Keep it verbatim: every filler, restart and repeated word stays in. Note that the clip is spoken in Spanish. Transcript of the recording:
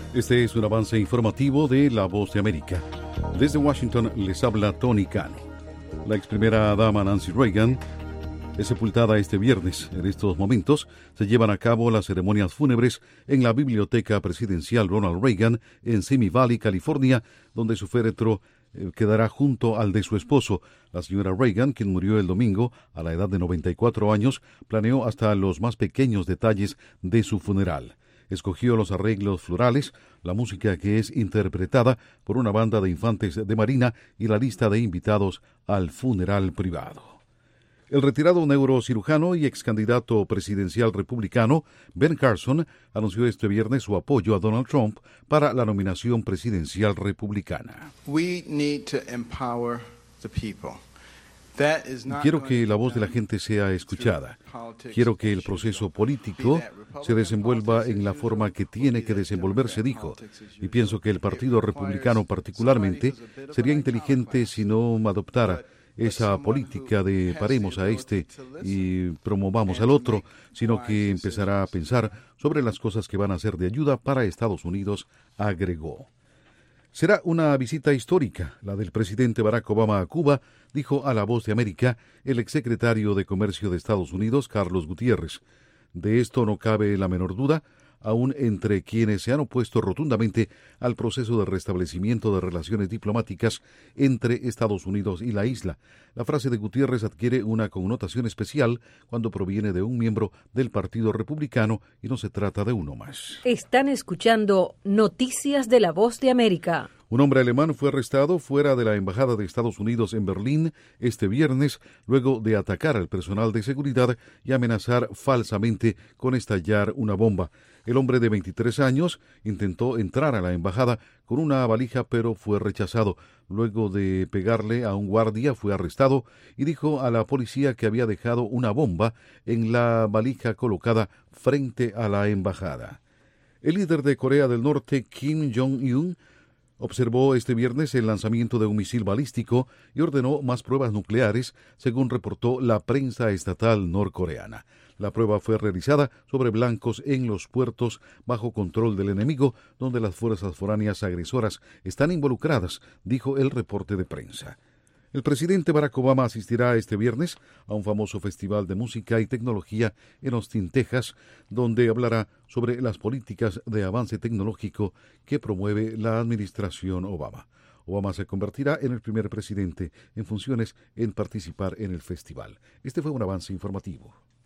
Este es un avance informativo de La Voz de América. Desde Washington les habla Tony Cano. La ex primera dama Nancy Reagan es sepultada este viernes. En estos momentos se llevan a cabo las ceremonias fúnebres en la Biblioteca Presidencial Ronald Reagan en Simi Valley, California, donde su féretro eh, quedará junto al de su esposo. La señora Reagan, quien murió el domingo a la edad de noventa y cuatro años, planeó hasta los más pequeños detalles de su funeral. Escogió los arreglos florales, la música que es interpretada por una banda de infantes de marina y la lista de invitados al funeral privado. El retirado neurocirujano y ex candidato presidencial republicano Ben Carson anunció este viernes su apoyo a Donald Trump para la nominación presidencial republicana. We need to empower the people. Quiero que la voz de la gente sea escuchada. Quiero que el proceso político se desenvuelva en la forma que tiene que desenvolverse, dijo. Y pienso que el Partido Republicano particularmente sería inteligente si no adoptara esa política de paremos a este y promovamos al otro, sino que empezará a pensar sobre las cosas que van a ser de ayuda para Estados Unidos, agregó. Será una visita histórica, la del presidente Barack Obama a Cuba, dijo a La Voz de América el exsecretario de Comercio de Estados Unidos, Carlos Gutiérrez. De esto no cabe la menor duda, aun entre quienes se han opuesto rotundamente al proceso de restablecimiento de relaciones diplomáticas entre Estados Unidos y la isla. La frase de Gutiérrez adquiere una connotación especial cuando proviene de un miembro del Partido Republicano y no se trata de uno más. Están escuchando Noticias de La Voz de América. Un hombre alemán fue arrestado fuera de la Embajada de Estados Unidos en Berlín este viernes luego de atacar al personal de seguridad y amenazar falsamente con estallar una bomba. El hombre de veintitrés años intentó entrar a la embajada con una valija, pero fue rechazado. Luego de pegarle a un guardia, fue arrestado y dijo a la policía que había dejado una bomba en la valija colocada frente a la embajada. El líder de Corea del Norte, Kim Jong-un, observó este viernes el lanzamiento de un misil balístico y ordenó más pruebas nucleares, según reportó la prensa estatal norcoreana. La prueba fue realizada sobre blancos en los puertos bajo control del enemigo, donde las fuerzas foráneas agresoras están involucradas, dijo el reporte de prensa. El presidente Barack Obama asistirá este viernes a un famoso festival de música y tecnología en Austin, Texas, donde hablará sobre las políticas de avance tecnológico que promueve la administración Obama. Obama se convertirá en el primer presidente en funciones en participar en el festival. Este fue un avance informativo.